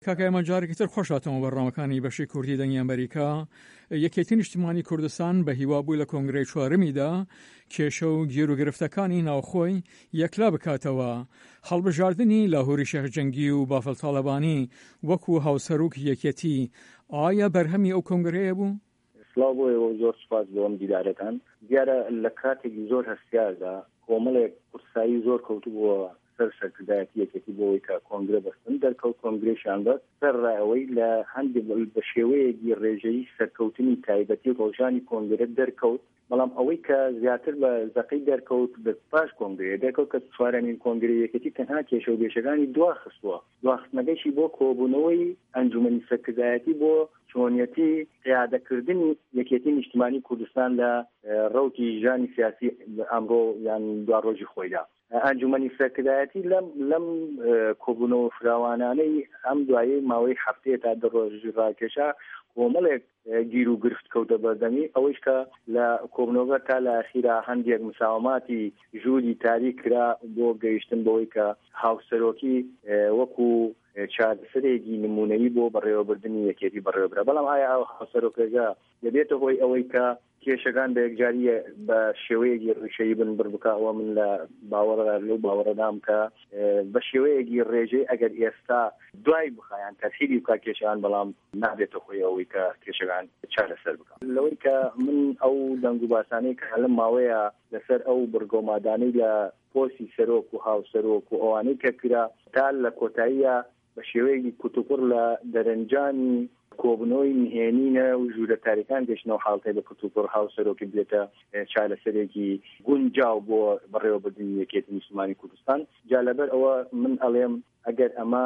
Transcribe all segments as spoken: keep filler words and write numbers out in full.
کاکای مەجارێکی تر خۆشاتەوە بەڕامەکانی بەشی کوردی دەنگی ئەمریکا. یەکێتی نیشتیمانی کوردستان بە هیوابووی لە کۆنگرەی چوارەمیدا کێشە و گیر و گرفتەکانی ناوخۆی یەکلا بکاتەوە. هەڵبژاردننی لاهوری شێخجەنگی و بافڵ تاڵەبانی وەکو هاوسەرۆک یەکێتی ئایا بەرهەمی ئەو کۆنگرەیە بوو؟ سڵاو بۆ زۆر سوپاس بۆم دیدارەکان. دیارە لە کاتێکی زۆر هەستیاردا کۆمەڵێک قورسایی زۆر کەوتو بووە سەر سەرکردایەتی یەکێتی بۆەوەی کە کۆنگرە بەستن دەرکەوت کۆنگرێشیان بەست سەرڕایەوەی لە هەندێک بە شێوەیەکی ڕێژەیی سەرکەوتنی تایبەتی ڕۆژانی کۆنگرە دەرکەوت، بەڵام ئەوەی کە زیاتر بە زەقەی دەرکەوت بە پاش کۆنگرێ دەرکەوت کە چوارەمین کۆنگرە یەکێتی تەنها کێشە و بێشەکانی دواخستووە. دواخستنەکەیشی بۆ کۆبوونەوەی ئەنجومەنی سەرکردایەتی بۆ چۆنیەتی قیادەکردنی یەکێتی نیشتیمانی کوردستان لە ڕەوتی ژانی سیاسی ئەمڕۆ یان دواڕۆژی خۆیدا. ئەنجومەنی سەرکردایەتی لەم لەم کۆبوونەوە فراوانانەی ئەم دوایەی ماوەی هەفتەیە تا دە ڕۆژی ڕاکێشا کۆمەڵێک گیر و گرفت کەوتە بەردەمی ئەوەیش کە لە کۆبوونەوە تا لە ئەخیرا هەندێک مساوماتی ژووری تاریک کرا بۆ گەیشتن بەوەی کە هاوسەرۆکی وەکو چارەسەرێکی نمونەیی بۆ بەڕێوەبردننی یەکێتی بەڕێوەبرا. بەڵام ئایا ئەو هاوسەرۆکەکە دەبێتە هۆی ئەوەی کە کێشەکان بە یەکجاریە بە شێوەیەکی ڕیشەیی بن بڕبکەوە؟ من لە باوەڕ لەو باوەڕەدام کە بە شێوەیەکی ڕێژەی ئەگەر ئێستا دوای بخایان تەسهیلی بکە کێشەکان، بەڵام نابێتە خۆی ئەوەی کە کێشەکان چارەسەر بکە. لەوەی کە من ئەو دەنگ و باسانەی کە لەم ماوەیە لەسەر ئەو بڕگۆمادانەی لە پۆستی سەرۆک و هاوسەرۆک و ئەوانەی کە کرا تا لە کۆتاییە بە شێوەیەکی کوتوپڕ لە دەرەنجانی کۆبنەوەی نهێنینە و ژوورە تاریکان گەشتنەوە حاڵتەی بە کتوپڕ هاوسەرۆکی بێتە چارەسەرێکی گونجاو بۆ بەڕێوەبردننی یەکێتی نیشتیمانی کوردستان. جا لەبەر ئەوە من ئەڵێم ئەگەر ئەمە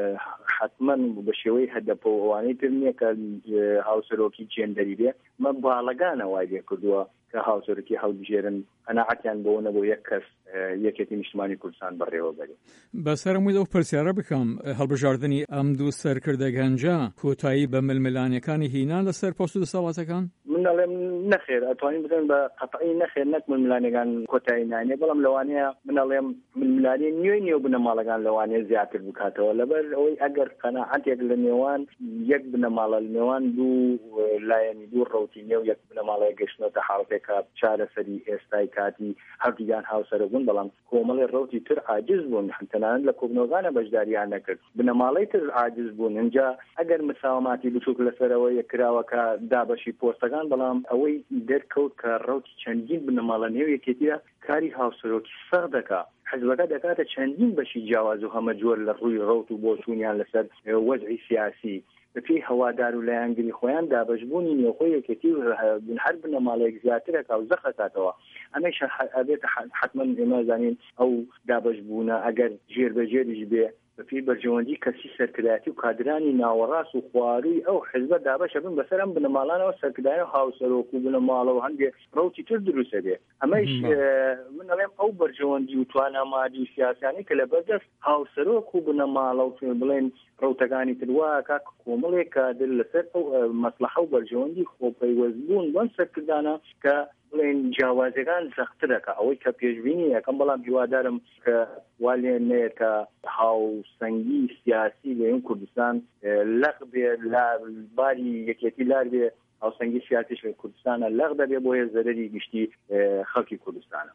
حتمما بە شێوەی هەدەپۆ ئەوانەی تر نییە کە هاوسەرۆکی جێندەری بێ، مە باڵەگانە وای لێ کردووە کە هاوسەرۆکی هەڵبژێرن قەناعەتیان بەوە نەبوو یەک کەس یەکێتی نیشتیمانی کوردستان بەڕێوە بەرێ. بەسەرمووی ئەو پرسیارە بکەم، هەڵبژاردننی ئەم دوو سەرکردە گەنجە کۆتایی بە ململانیەکانی هینا لەسەر پۆست و دەسەڵاتەکان؟ من ئەڵێم نەخێر، ئەتوانین بڵێن بە قەتعی نەخێر، نەک ململانیەکان کۆتایی نانێ، بەڵام لەوانەیە من ئەڵێم ململانی نوێی نێو بنەماڵەکان لەوانەیە زیاتر بکاتەوە، لەبەر ئەوەی ئەگەر قەناعەتێک لە نێوان یەک بنەماڵە لە نێوان دوو لایەنی دوو ڕەوتی نێو یەک بنەماڵەیە گەشتنەوە حاڵەتێکە چارەسەری ئێستای کاتی هەردوویان هاوسەرە بوون، بەڵام کۆمەڵی ڕەوتی تر عاجز بوون، تەنانەت لە کۆبنەوەکانە بەشداریان نەکرد، بنەماڵەی تر عاجز بوون. اینجا ئەگەر مساوماتی بچووک لەسەرەوە یەکراوەکە دابەشی پۆستەکان، بەڵام ئەوەی دەرکەوت کە ڕەوتی چەندین بنەماڵە نێو یەکێتیە کاری هاوسەرۆکی سەر دەکا، حزبەکە دەکاتە چەندین بەشی جیاواز و هەمە جۆر لە ڕووی ڕەوت و بۆچوونیان لەسەر وەزعی سیاسی بەپێی هەوادار و لایەنگری خۆیان دابەشبوونی نێوخۆی یەکێتی هەر بنەماڵەیەک زیاترەکە و زەخەکاتەوە. ئەمەش ئەبێت حتمما ئێمە زانین ئەو دابەشبوونە ئەگەر جێربەجێریش بێ بەپێی بەرژەوەندی کەسی سەرکردایەتی و کادرانی ناوەڕاست و خواروی ئەو حزبە دابەشە بن بەسەر ئەم بنەماڵانەوە سەرکردایە و هاوسەرۆک و بنەماڵە و هەندێک ڕەوتی تر دروستە بێ. ئەمەش من ئەڵێم ئەو بەرژەوەندی و توانەمادی و سیاسانی کە لەبەردەست هاوسەرۆک و بنەماڵە و بڵێن ڕەوتەکانی تر وایە کاک کۆمەڵێک کادر لەسەر ئەو مەسلەحە و بەرژەوەندی خۆپەیوەستبوون بۆن سەرکردانە کە بڵێن جیاوازەکان سەخترەکە ئەوەی کە پێشبینی یەکەم، بەڵام هیوادارم کە وا لێن نەیە کە هاوسەنگی سیاسی لەێن کوردستان لەق بێ باری یەکێتی لار بێ، هاوسەنگی سیاسیش لە کوردستانە لەق دەبێ بۆیە زەرەری گشتی خەڵکی کوردستانە.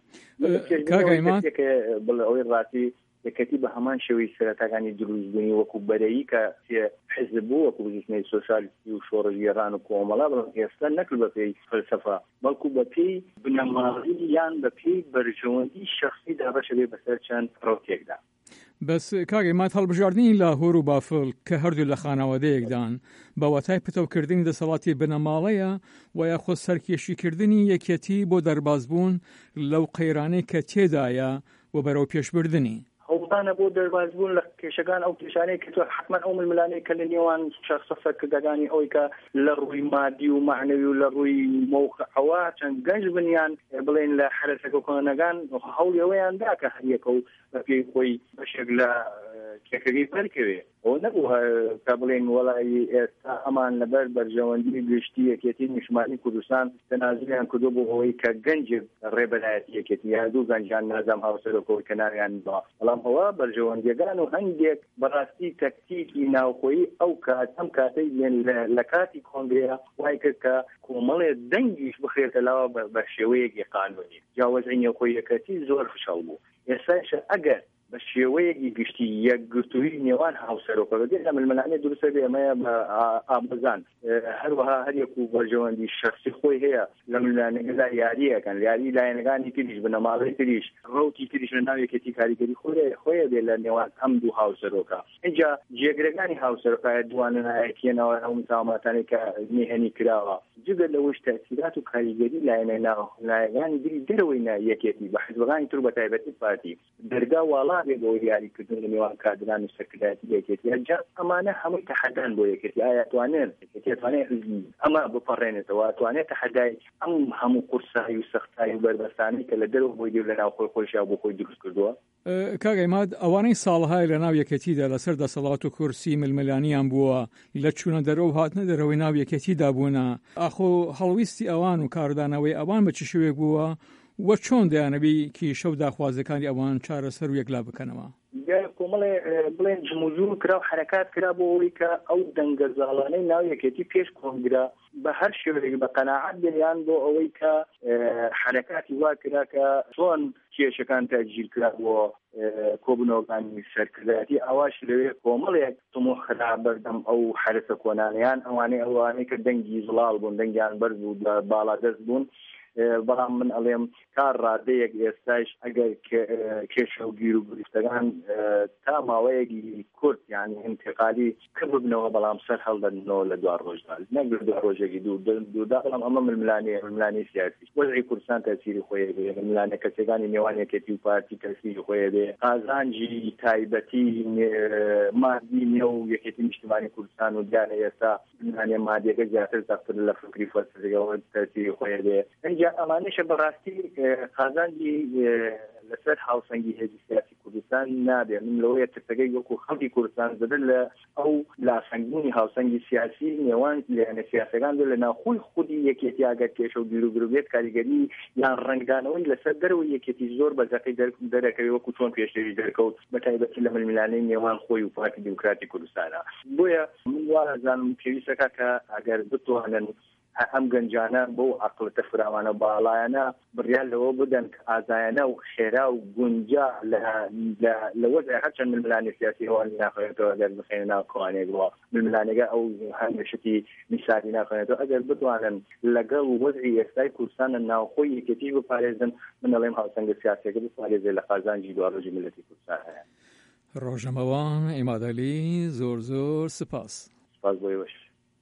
بڵێ ئەوەی ڕاستی یەکەتی بە هەمان شێوەی سەرەتاکانی دروستبوونی وەکو بەرەیی کە حزب بوو وەکو بزنەی سۆشالیستی و شۆڕژگێڕان و کۆمەڵا، بەڵام ئێستا نەکرد بە پێی فەلسەفە بەڵکو بە پێی بنەماڵی یان بە پێی بەرژەوەندی شەخسی دابەشە بێ بەسەر چەند ڕەوتێکدا. بەس کاگەی مات هەڵبژاردننی لاهۆر و بافڵ کە هەردوو لە خانەوادەیەکدان بە واتای پتەوکردنی دەسەڵاتی بنەماڵەیە و یاخۆ سەرکێشیکردنی یەکێتی بۆ دەربازبوون لەو قەیرانەی کە تێدایە و بەرەو پێشبردننی هەوڵدانە بۆ دەربازبوون لە کێشەکان ئەو کێشانەی کە حتمما ئەو ململانەی کە لە نێوان شەخصە سەرکردەکانی ئەوەی کە لە ڕووی مادی و معنەوی و لە ڕووی موقعەوە چەند گەنج بنیان بڵێن لە حرەسەکە کۆنەکان هەوڵی ئەوەیان دا کە هەریەکە و بە پێی خۆی بەشێک لە شەکری بەرکەوێ ئەو نەبوو کە بڵێن وەڵی ئێستا ئەمان لەبەر بەرژەوەندی گشتی یەکێتی نیشتیمانی کوردستان تەنازولیان کردو بۆ ئەوەی کە گەنجێک ڕێبەرایەتی یەکێتی هەردوو گەنجان نازام هاوسەرۆکەوە کە ناویان بڵا بەڵام ئەوە بەرژەوەندیەکان و هەندێک بەڕاستی تەکتیکی ناوخۆیی ئەو کات ئەم کاتەی لە کاتی کۆنگرەیە وای کرد کە کۆمەڵێ دەنگیش بخێتە لاوە بە شێوەیەکی قانونی جیاوازی نێوخۆیەکەتی زۆر فشەڵ بوو ئێستاش ئەگەر بە شێوەیەکی گشتی یەکگرتووی نێوان هاوسەرۆکەوە لە ململانێ دروستە بێ ئەمەیە بە ئامۆزان هەروەها هەرێک و بەرژەوەندی شخصی خۆی هەیە لە ململانەکەدا یاریەکەن یاری لایەنەکانی تریش بنەماڵەی تریش ڕەوتی تریش لە ناو یەکێتی کاریگەری خۆیە بێ لە نێوان ئەم دوو هاوسەرۆکە اینجا جێگرەکانی هاوسەرۆکایە دوانەیەکێنەوە ئەو مساوماتانەی کە نهێنی کراوە جگە لەوەش تەسیرات و کاریگەری لایەنە ناوڵایەکانی دیری دەرەوەی یەکێتی بە حیزبەکانی تر بە تایبەتی پارتی دەرگا واڵا بێ بۆ یاریکردن لە نێوان کادران و سەرکردایەتی یەکێتی ئەجا ئەمانە هەمووی تەحەدان بۆ یەکێتی ئایا توانێت توانێت ئەمە بپەڕێنێتەوە توانێت تەحەدای ئەم هەموو قورسایی و سەختایی و بەربەستانی کە لە دەرەوە بۆی دێ لە ناو خۆی خۆشیا بۆ خۆی دروست کردووە کاک عیماد ئەوانەی ساڵهای لە ناو یەکێتیدا لەسەر دەسەڵات و کورسی ململانیان بووە لە چوونە دەرەوە و هاتنە دەرەوەی ناو یەکێتیدا بوونە ئاخۆ هەڵویستی ئەوان و کاردانەوەی ئەوان بە چ شێوێک بووە وە چۆن دەیانەبی کیشە و داخوازەکانی ئەوان چارەسەر و یەکلا بکەنەوە کۆمەڵێ بڵێن جموزور کرا و حرەکات کرا بۆ ئەوەی کە ئەو دەنگەزاڵانەی ناو یەکێتی پێش کۆنگرە بە هەر شێوەیەک بە قەناعەت بێنیان بۆ ئەوەی کە حرەکاتی وا کرا کە چۆن کێشەکان تەجیل کرا بۆ کۆبنەوەکانی سەرکردایەتی ئەواش لەوێ کۆمەڵێک تمۆ خرا بەردەم ئەو حرەسە کۆنانیان ئەوانەی ئەوانەی کە دەنگی زڵال بوون دەنگیان بەرز و باڵا دەست بوون بەڵام من ئەڵێم کار ڕادەیەک ئێستاش ئەگەر کێشە و گیر و گریفتەکان تا ماوەیەکی کورت یعنی انتقالی کە ببنەوە بەڵام سەر هەڵدەنەوە لە دوار ڕۆژدا نەگەر دوار ڕۆژێکی دووردا بەڵام ئەمە ململانەیە ململانی سیاسی وەزعی کوردستان تەسیری خۆیە بێ ململانە کەسێکانی نێوان یەکێتی و پارتی تەسیری خۆیە بێ قازانجی تایبەتی مادی نێو یەکێتی نیشتیمانی کوردستان و دیارە ئێستا ململانێ مادیەکە زیاتر زەختر لە فکری فەلسفەیەوە تەسیری خۆیە بێ ئەمانەشە بەڕاستی خازانجی لەسەر هاوسەنگی هێزی سیاسی کوردستان نابێ من لەوەیە ترتەکەی وەکو خەڵکی کوردستان زەدە لە ئەو لاسەنگبوونی هاوسەنگی سیاسی نێوان لایەنە سیاسەکان لە ناوخۆی خودی یەکێتی ئاگەر کێشە و گیر و گرۆبێت کاریگەری یان ڕنگدانەوەی لەسەر دەرەوەی یەکێتی زۆر بەزەقی دەرەکەوی وەکو چۆن پێشتری دەرکەوت بە تایبەتی لە ململانەی نێوان خۆی و پارتی دیموکراتی کوردستانە بۆیە من وازانم پێویستەکە کە ئەگەر بتوانن ئەم گەنجانە بۆ عەقڵەتە فراوانە باڵایانە بڕیان لەوە بدەن کە ئازایانە و خێرا و گونجا لە وەزعی هەرچەند ململانی سیاسی هەوڵ ناخوێنێتەوە ئەگەر بخێنە ناو کۆوانێک بووە ململانەکە ئەو هەندێشتی میسالی ناخوێنێتەوە ئەگەر بتوانن لەگەڵ وەزعی ئێستای کوردستانە ناوخۆی یەکێتی بپارێزن من دەڵێم هاوسەنگە سیاسیەکە بپارێزێ لە قازانجی دواڕۆژی ملەتی کوردستان هەیە ڕۆژنەمەوان عیماد عەلی زۆر زۆر سپاس سپاس بۆی باش